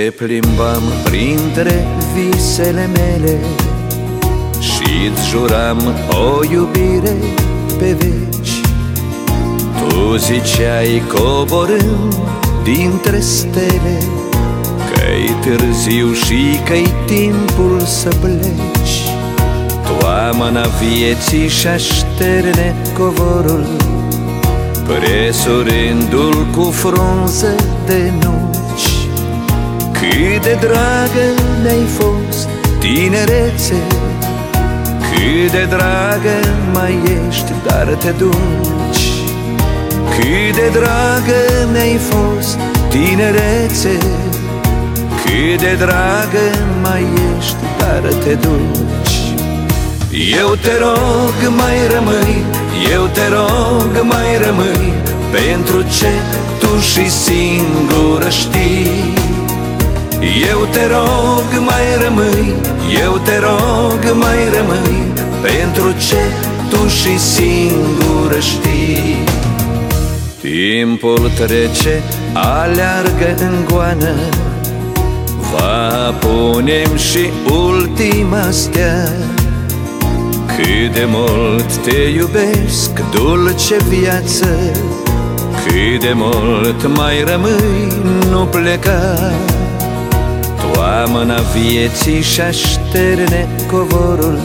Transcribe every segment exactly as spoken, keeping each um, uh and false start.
Te plimbam printre visele mele și-ți juram o iubire pe veci. Tu ziceai coborând dintre stele că-i târziu și că-i timpul să pleci. Toamna vieții și-a șterne covorul, presurându-l cu frunze de nuci. Cât de dragă mi-ai fost, tinerețe, cât de dragă mai ești, dar te duci. Cât de dragă mi-ai fost, tinerețe, cât de dragă mai ești, dar te duci. Eu te rog, mai rămâi, eu te rog, mai rămâi, pentru ce tu și singură știi. Eu te rog, mai rămâi, eu te rog, mai rămâi, pentru ce tu și singură știi. Timpul trece, aleargă în goană, va punem și ultima stea. Cât de mult te iubesc, dulce viață, cât de mult mai rămâi, nu pleca. Toamna vieții și-a șterne covorul,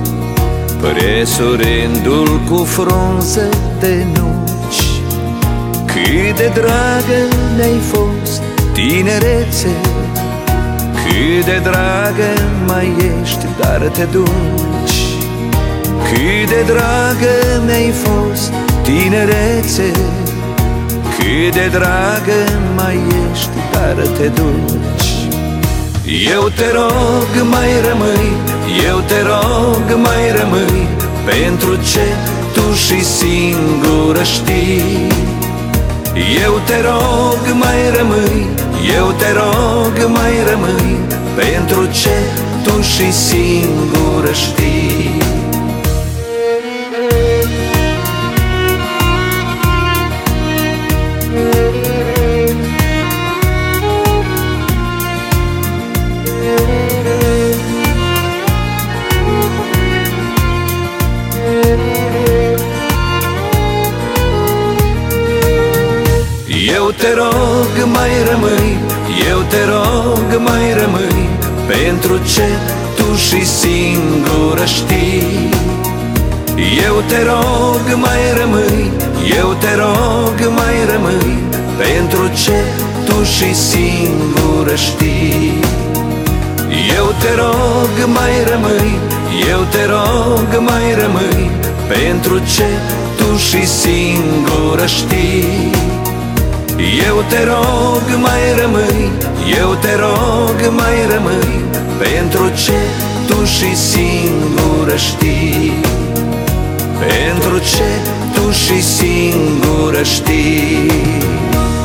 presurându-l cu frunze de nuci. Cât de dragă ne-ai fost, tinerețe, cât de dragă mai ești, dar te duci. Cât de dragă mi-ai fost, tinerețe, cât de dragă mai ești, dar te duci. Eu te rog, mai rămâi, eu te rog, mai rămâi, pentru ce tu și singură știi. Eu te rog, mai rămâi, eu te rog, mai rămâi, pentru ce tu și singură știi. Eu te rog, mai rămâi, eu te rog, mai rămâi, pentru ce tu și singură știi. Eu te rog, mai rămâi, eu te rog, mai rămâi, pentru ce tu și singură știi. Eu te rog, mai rămâi, eu te rog, mai rămâi, pentru ce tu și singură știi. Eu te rog, mai rămâi, eu te rog, mai rămâi, pentru ce tu și singură știi. Pentru ce tu și singură știi.